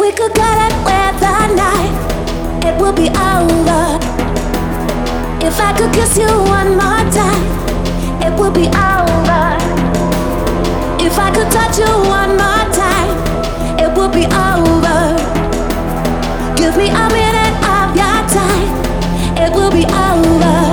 we could get it with the night, it will be over. If I could kiss you one more time, it will be over. If I could touch you one more time, it will be over. Give me a minute of your time, it will be over.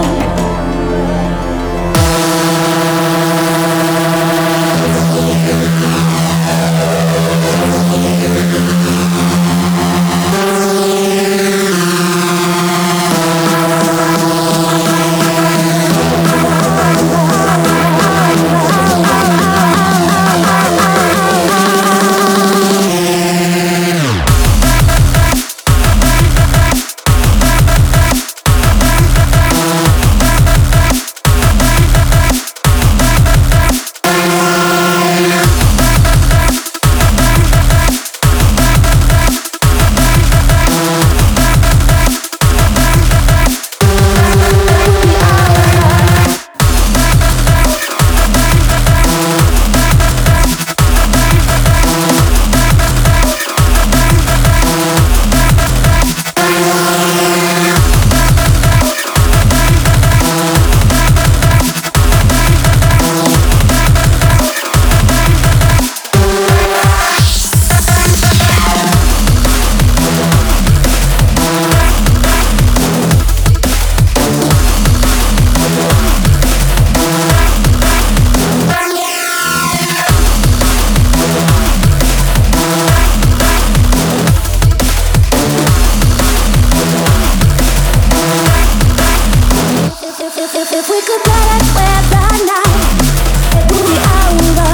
If we could get it with the night, it would be over.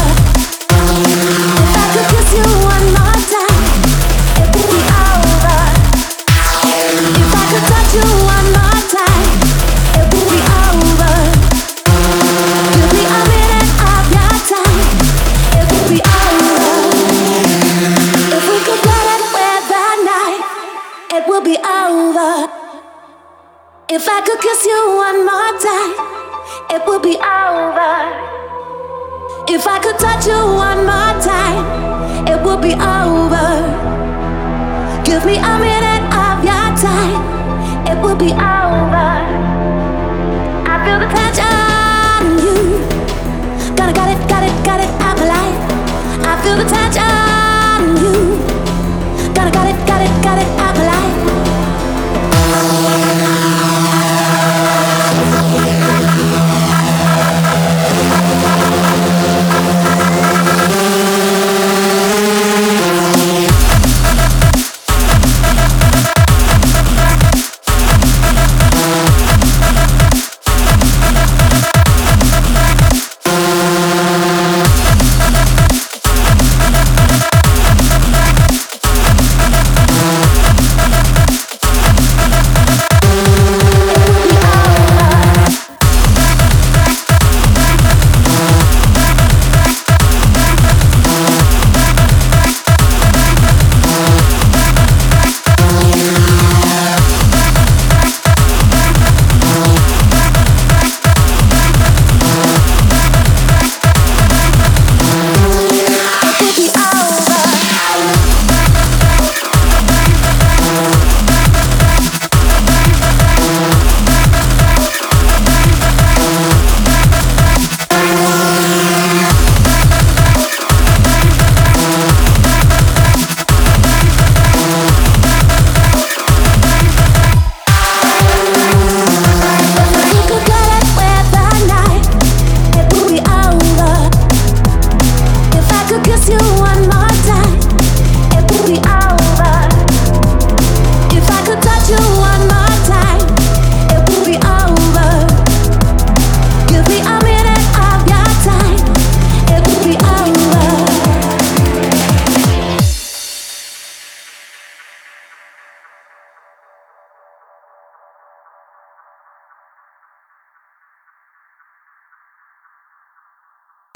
If I could kiss you one more time, it would be over. If I could touch you one more time, it would be over. Give me a minute of your time, it would be over. If we could get it with the night, it would be over. If I could kiss you one more time, it would be over. If I could touch you one more time, it would be over. Give me a minute of your time, it would be over. I feel the tension, you gonna got it out my life. I feel the tension, you gonna got it out.